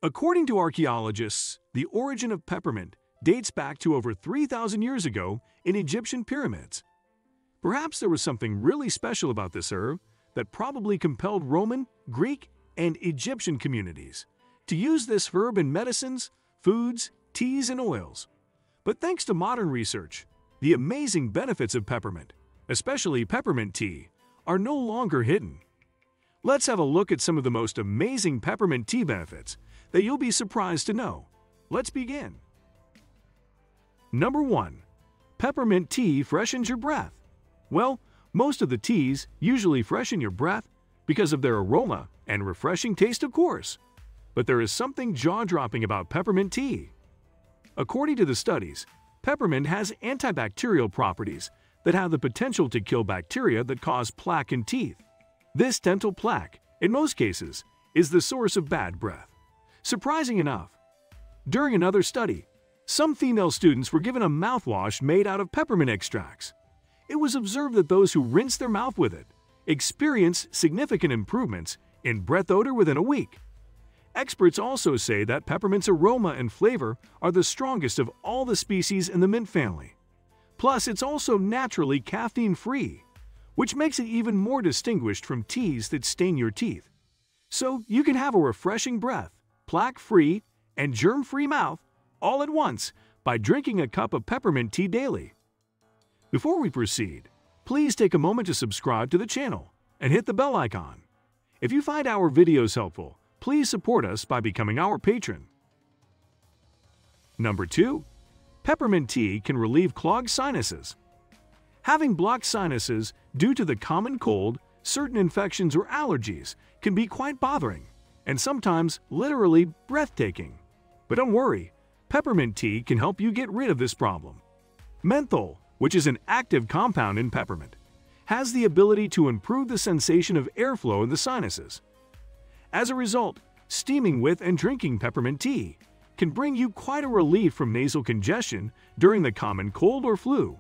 According to archaeologists, the origin of peppermint dates back to over 3,000 years ago in Egyptian pyramids. Perhaps there was something really special about this herb that probably compelled Roman, Greek, and Egyptian communities to use this herb in medicines, foods, teas, and oils. But thanks to modern research, the amazing benefits of peppermint, especially peppermint tea, are no longer hidden. Let's have a look at some of the most amazing peppermint tea benefits that you'll be surprised to know. Let's begin. Number 1. Peppermint tea freshens your breath. Well, most of the teas usually freshen your breath because of their aroma and refreshing taste, of course. But there is something jaw-dropping about peppermint tea. According to the studies, peppermint has antibacterial properties that have the potential to kill bacteria that cause plaque in teeth. This dental plaque, in most cases, is the source of bad breath. Surprising enough, during another study, some female students were given a mouthwash made out of peppermint extracts. It was observed that those who rinsed their mouth with it experienced significant improvements in breath odor within a week. Experts also say that peppermint's aroma and flavor are the strongest of all the species in the mint family. Plus, it's also naturally caffeine-free, which makes it even more distinguished from teas that stain your teeth. So you can have a refreshing breath, plaque-free, and germ-free mouth all at once by drinking a cup of peppermint tea daily. Before we proceed, please take a moment to subscribe to the channel and hit the bell icon. If you find our videos helpful, please support us by becoming our patron. Number 2. Peppermint tea can relieve clogged sinuses. Having blocked sinuses due to the common cold, certain infections, or allergies can be quite bothering and sometimes literally breathtaking. But don't worry, peppermint tea can help you get rid of this problem. Menthol, which is an active compound in peppermint, has the ability to improve the sensation of airflow in the sinuses. As a result, steaming with and drinking peppermint tea can bring you quite a relief from nasal congestion during the common cold or flu.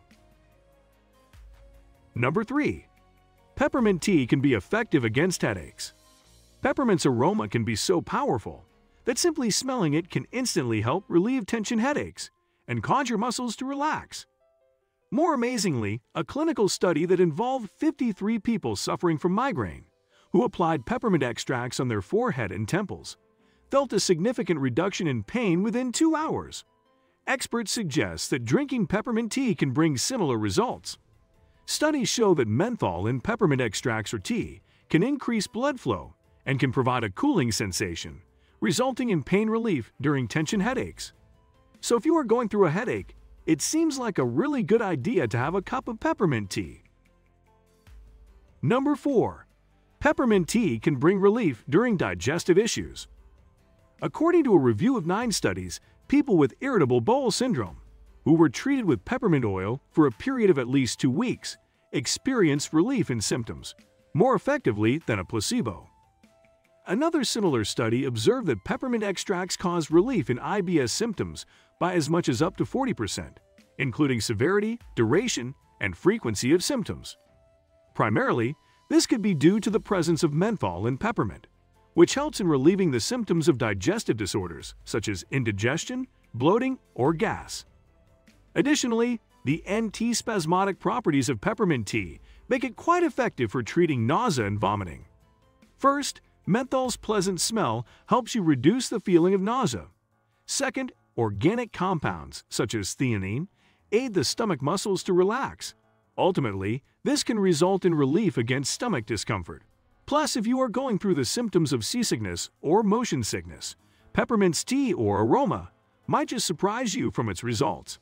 Number 3. Peppermint tea can be effective against headaches. Peppermint's aroma can be so powerful that simply smelling it can instantly help relieve tension headaches and cause your muscles to relax. More amazingly, a clinical study that involved 53 people suffering from migraine who applied peppermint extracts on their forehead and temples felt a significant reduction in pain within 2 hours. Experts suggest that drinking peppermint tea can bring similar results. Studies show that menthol in peppermint extracts or tea can increase blood flow and can provide a cooling sensation, resulting in pain relief during tension headaches. So if you are going through a headache, it seems like a really good idea to have a cup of peppermint tea. Number 4. Peppermint tea can bring relief during digestive issues. According to a review of 9 studies, people with irritable bowel syndrome who were treated with peppermint oil for a period of at least 2 weeks experienced relief in symptoms more effectively than a placebo. Another similar study observed that peppermint extracts cause relief in IBS symptoms by as much as up to 40%, including severity, duration, and frequency of symptoms. Primarily, this could be due to the presence of menthol in peppermint, which helps in relieving the symptoms of digestive disorders such as indigestion, bloating, or gas. Additionally, the antispasmodic properties of peppermint tea make it quite effective for treating nausea and vomiting. First, menthol's pleasant smell helps you reduce the feeling of nausea. Second, organic compounds such as theanine aid the stomach muscles to relax. Ultimately, this can result in relief against stomach discomfort. Plus, if you are going through the symptoms of seasickness or motion sickness, peppermint's tea or aroma might just surprise you from its results.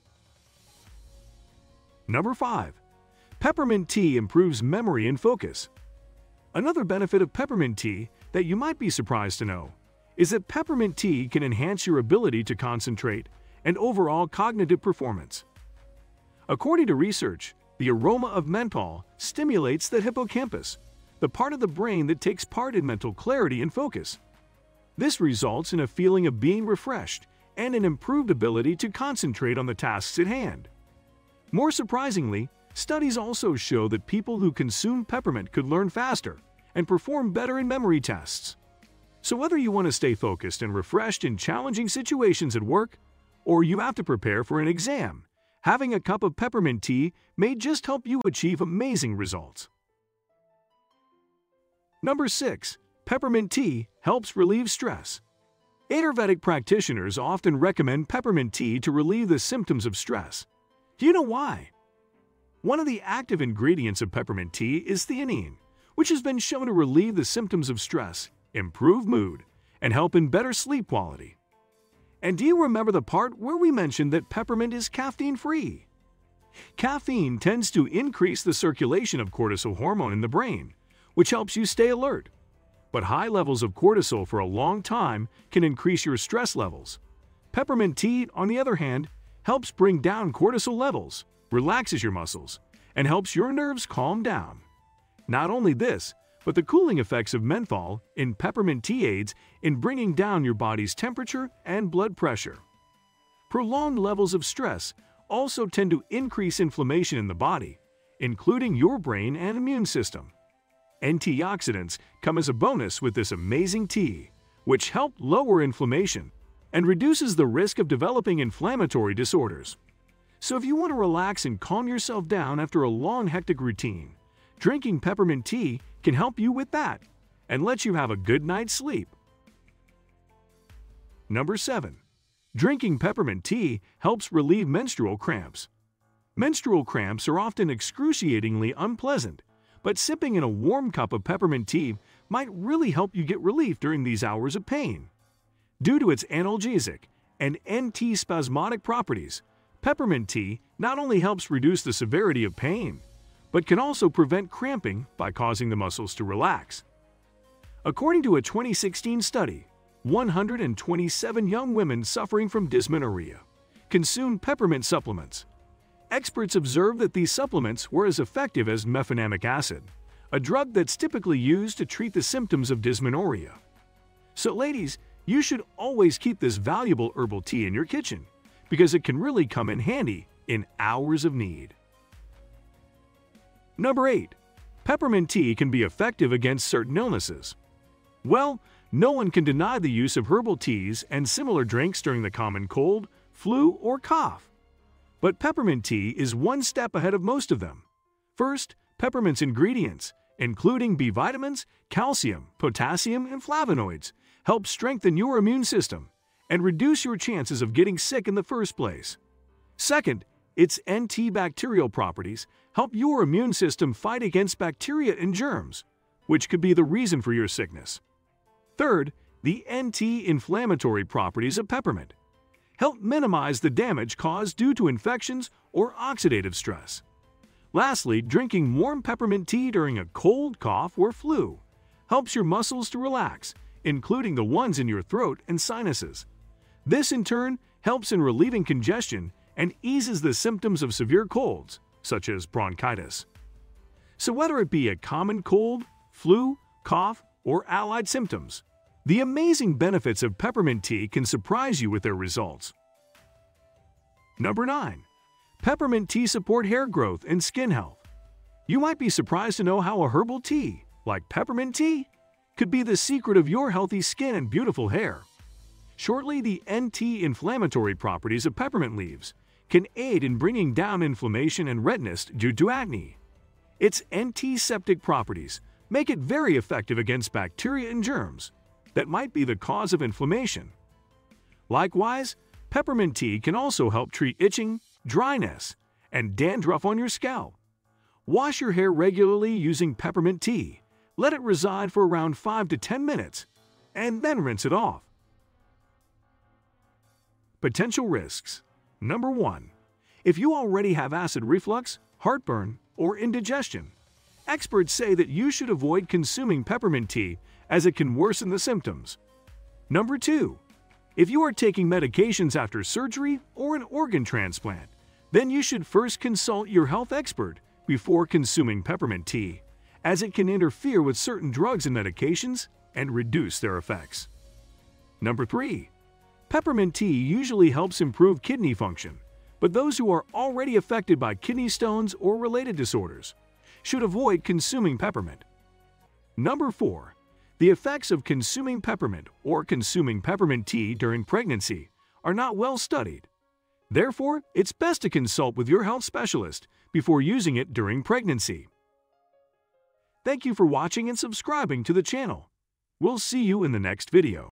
Number 5. Peppermint tea improves memory and focus. Another benefit of peppermint tea that you might be surprised to know is that peppermint tea can enhance your ability to concentrate and overall cognitive performance. According to research, the aroma of menthol stimulates the hippocampus, the part of the brain that takes part in mental clarity and focus. This results in a feeling of being refreshed and an improved ability to concentrate on the tasks at hand. More surprisingly, studies also show that people who consume peppermint could learn faster and perform better in memory tests. So whether you want to stay focused and refreshed in challenging situations at work, or you have to prepare for an exam, having a cup of peppermint tea may just help you achieve amazing results. Number 6. Peppermint tea helps relieve stress. Ayurvedic practitioners often recommend peppermint tea to relieve the symptoms of stress. Do you know why? One of the active ingredients of peppermint tea is theanine, which has been shown to relieve the symptoms of stress, improve mood, and help in better sleep quality. And do you remember the part where we mentioned that peppermint is caffeine-free? Caffeine tends to increase the circulation of cortisol hormone in the brain, which helps you stay alert. But high levels of cortisol for a long time can increase your stress levels. Peppermint tea, on the other hand, helps bring down cortisol levels, relaxes your muscles, and helps your nerves calm down. Not only this, but the cooling effects of menthol in peppermint tea aids in bringing down your body's temperature and blood pressure. Prolonged levels of stress also tend to increase inflammation in the body, including your brain and immune system. Antioxidants come as a bonus with this amazing tea, which help lower inflammation and reduces the risk of developing inflammatory disorders. So if you want to relax and calm yourself down after a long hectic routine, drinking peppermint tea can help you with that and let you have a good night's sleep. Number 7. Drinking peppermint tea helps relieve menstrual cramps. Menstrual cramps are often excruciatingly unpleasant, but sipping in a warm cup of peppermint tea might really help you get relief during these hours of pain. Due to its analgesic and antispasmodic properties, peppermint tea not only helps reduce the severity of pain, but can also prevent cramping by causing the muscles to relax. According to a 2016 study, 127 young women suffering from dysmenorrhea consumed peppermint supplements. Experts observed that these supplements were as effective as mefenamic acid, a drug that's typically used to treat the symptoms of dysmenorrhea. So ladies, you should always keep this valuable herbal tea in your kitchen because it can really come in handy in hours of need. Number 8. Peppermint tea can be effective against certain illnesses. Well, no one can deny the use of herbal teas and similar drinks during the common cold, flu, or cough. But peppermint tea is one step ahead of most of them. First, peppermint's ingredients, including B vitamins, calcium, potassium, and flavonoids, help strengthen your immune system and reduce your chances of getting sick in the first place. Second, its antibacterial properties help your immune system fight against bacteria and germs, which could be the reason for your sickness. Third, the anti-inflammatory properties of peppermint help minimize the damage caused due to infections or oxidative stress. Lastly, drinking warm peppermint tea during a cold, cough, or flu helps your muscles to relax, including the ones in your throat and sinuses. This, in turn, helps in relieving congestion and eases the symptoms of severe colds, such as bronchitis. So whether it be a common cold, flu, cough, or allied symptoms, the amazing benefits of peppermint tea can surprise you with their results. Number 9. Peppermint tea support hair growth and skin health. You might be surprised to know how a herbal tea, like peppermint tea, could be the secret of your healthy skin and beautiful hair. Shortly, the anti-inflammatory properties of peppermint leaves can aid in bringing down inflammation and redness due to acne. Its antiseptic properties make it very effective against bacteria and germs that might be the cause of inflammation. Likewise, peppermint tea can also help treat itching, dryness, and dandruff on your scalp. Wash your hair regularly using peppermint tea. Let it reside for around 5 to 10 minutes, and then rinse it off. Potential risks. Number 1. If you already have acid reflux, heartburn, or indigestion, experts say that you should avoid consuming peppermint tea as it can worsen the symptoms. Number 2. If you are taking medications after surgery or an organ transplant, then you should first consult your health expert before consuming peppermint tea, as it can interfere with certain drugs and medications and reduce their effects. Number 3. Peppermint tea usually helps improve kidney function, but those who are already affected by kidney stones or related disorders should avoid consuming peppermint. Number 4. The effects of consuming peppermint or consuming peppermint tea during pregnancy are not well studied. Therefore, it's best to consult with your health specialist before using it during pregnancy. Thank you for watching and subscribing to the channel. We'll see you in the next video.